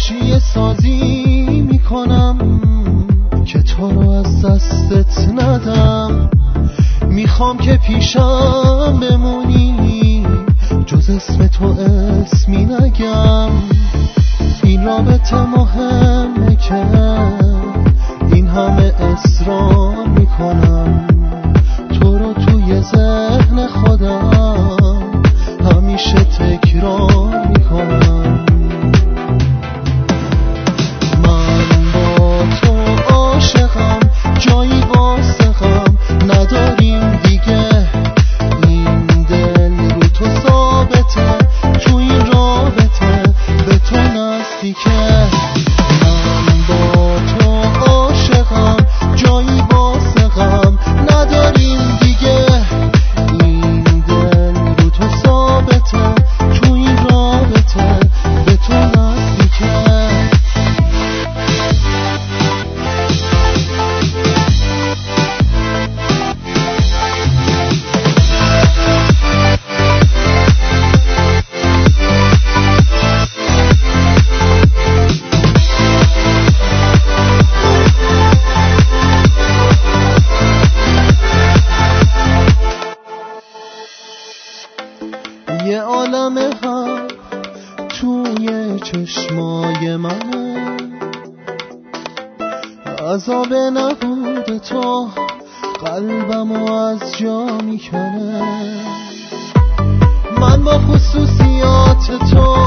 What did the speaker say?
حاشیه سازی میکنم که تو رو از دستت ندم. میخوام که پیشم بمونی، جز اسم تو اسمی نگم. این رابطه مهمه که این همه اصرار میکنم. تو رو توی ذهن خودم همیشه تکرار میکنم. من با تو عاشقم، جایی واسه غم نداریم دیگه. این دل رو تو ثابته، تو این رابطه به تو نزدیکه. من با تو عاشقم، جایی واسه غم نداریم دیگه. این دل رو تو ثابته، تو این رابطه به تو نزدیکه. یه عالم هم توی چشمای منه، عذاب نبود تو قلبمو از جا میکنه. من با خصوصیات تو